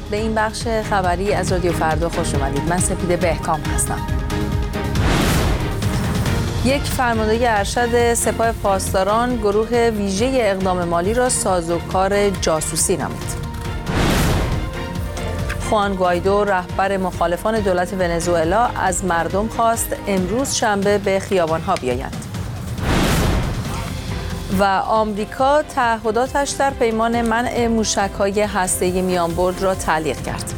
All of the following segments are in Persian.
به این بخش خبری از رادیو فردا خوش اومدید. من سپیده بهکام هستم. یک فرمانده ارشد سپاه پاسداران گروه ویژه اقدام مالی را سازوکار جاسوسی نامید. خوان گوایدو رهبر مخالفان دولت ونزوئلا از مردم خواست امروز شنبه به خیابان‌ها بیایند. و آمریکا تعهداتش در پیمان منع موشک‌های هسته‌ای میانبرد را تعلیق کرد.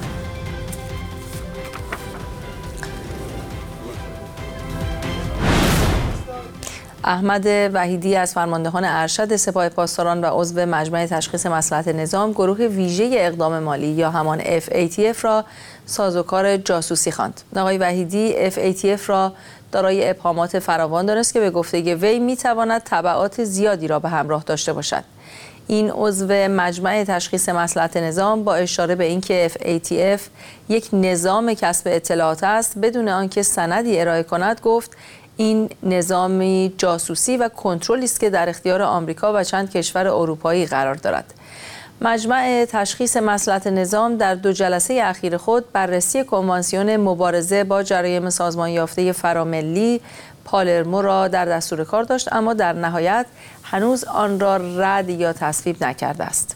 احمد وحیدی از فرماندهان ارشد سپاه پاسداران و عضو مجمع تشخیص مصلحت نظام گروه ویژه اقدام مالی یا همان FATF را سازوکار جاسوسی خواند. آقای وحیدی FATF را دارای ابهامات فراوان دانست که به گفته وی میتواند تبعات زیادی را به همراه داشته باشد. این عضو مجمع تشخیص مصلحت نظام با اشاره به اینکه FATF یک نظام کسب اطلاعات است بدون آنکه سندی ارائه کند گفت این نظامی جاسوسی و کنترلی است که در اختیار آمریکا و چند کشور اروپایی قرار دارد. مجمع تشخیص مصلحت نظام در 2 جلسه اخیر خود بررسی کنوانسیون مبارزه با جرایم سازمان یافته فراملی پالرمو را در دستور کار داشت، اما در نهایت هنوز آن را رد یا تصویب نکرده است.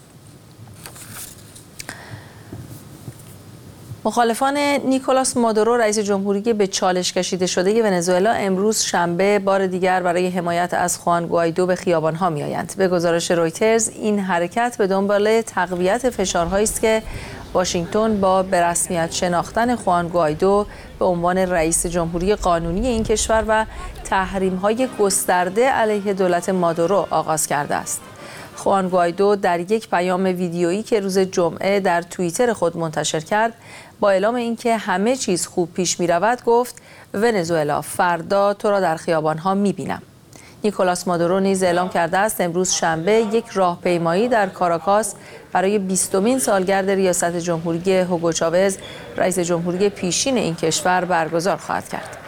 مخالفان نیکولاس مادورو رئیس جمهوری به چالش کشیده شده ونزوئلا امروز شنبه بار دیگر برای حمایت از خوان گوایدو به خیابان‌ها می‌آیند. به گزارش رویترز این حرکت به دنبال تقویت فشارهایی است که واشنگتن با به رسمیت شناختن خوان گوایدو به عنوان رئیس جمهوری قانونی این کشور و تحریم‌های گسترده علیه دولت مادورو آغاز کرده است. خوان گوایدو در یک پیام ویدیویی که روز جمعه در توییتر خود منتشر کرد با اعلام اینکه همه چیز خوب پیش می رود گفت ونزوئلا فردا تو را در خیابان‌ها می بینم. نیکولاس مادورو نیز اعلام کرده است امروز شنبه یک راهپیمایی در کاراکاس برای 20مین سالگرد ریاست جمهوری هوگو چاوز رئیس جمهوری پیشین این کشور برگزار خواهد کرد.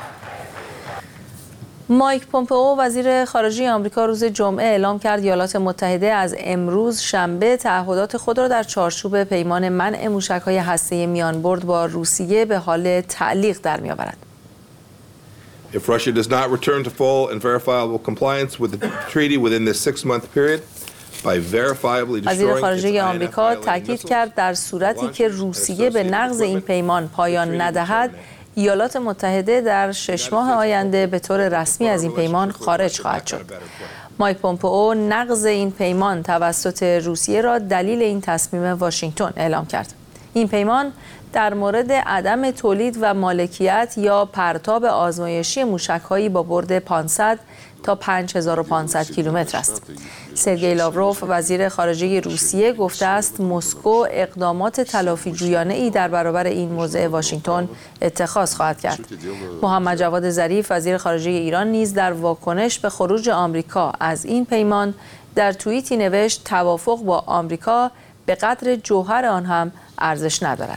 مایک پومپئو وزیر خارجه آمریکا روز جمعه اعلام کرد ایالات متحده از امروز شنبه تعهدات خود را در چارچوب پیمان منع موشک‌های هسته‌ای میانبرد با روسیه به حال تعلیق در می‌آورد. If Russia does not return to full and verifiable compliance with the treaty within this 6-month period by verifiably وزیر destroying خارجه its آمریکا INF تاکید کرد در صورتی که روسیه به نقض این پیمان پایان ندهد ایالات متحده در 6 ماه آینده به طور رسمی از این پیمان خارج خواهد شد. مایک پومپئو نقض این پیمان توسط روسیه را دلیل این تصمیم واشنگتن اعلام کرد. این پیمان در مورد عدم تولید و مالکیت یا پرتاب آزمایشی موشک‌هایی با برد 500 تا 5500 کیلومتر است. سرگئی لاوروف وزیر خارجه روسیه گفته است مسکو اقدامات تلافی جویانه‌ای در برابر این موضع واشنگتن اتخاذ خواهد کرد. محمد جواد ظریف وزیر خارجه ایران نیز در واکنش به خروج آمریکا از این پیمان در توییتی نوشت توافق با آمریکا به قدر جوهر آن هم ارزش ندارد.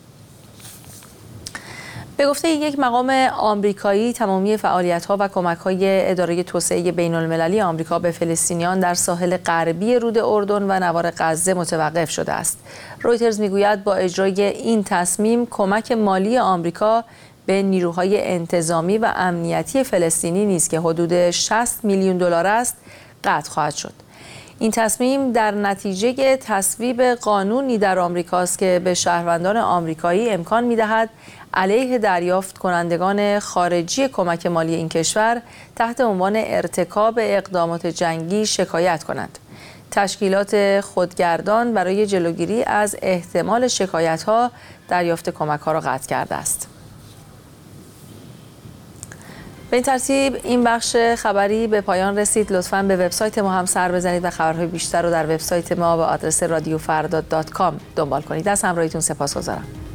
به گفته یک مقام آمریکایی تمامی فعالیت‌ها و کمک‌های اداره توسعه بین‌المللی آمریکا به فلسطینیان در ساحل غربی رود اردن و نوار غزه متوقف شده است. رویترز میگوید با اجرای این تصمیم کمک مالی آمریکا به نیروهای انتظامی و امنیتی فلسطینی نیز که حدود 60 میلیون دلار است قطع خواهد شد. این تصمیم در نتیجه تصویب قانونی در آمریکاست که به شهروندان آمریکایی امکان می‌دهد علیه دریافت کنندگان خارجی کمک مالی این کشور تحت عنوان ارتکاب اقدامات جنگی شکایت کنند. تشکیلات خودگردان برای جلوگیری از احتمال شکایت‌ها دریافت کمک‌ها را قطع کرده است. به این ترتیب این بخش خبری به پایان رسید. لطفاً به وبسایت ما هم سر بزنید و خبرهای بیشتر رو در وبسایت ما به آدرس radiofardad.com دنبال کنید. از همراهیتون سپاسگزارم.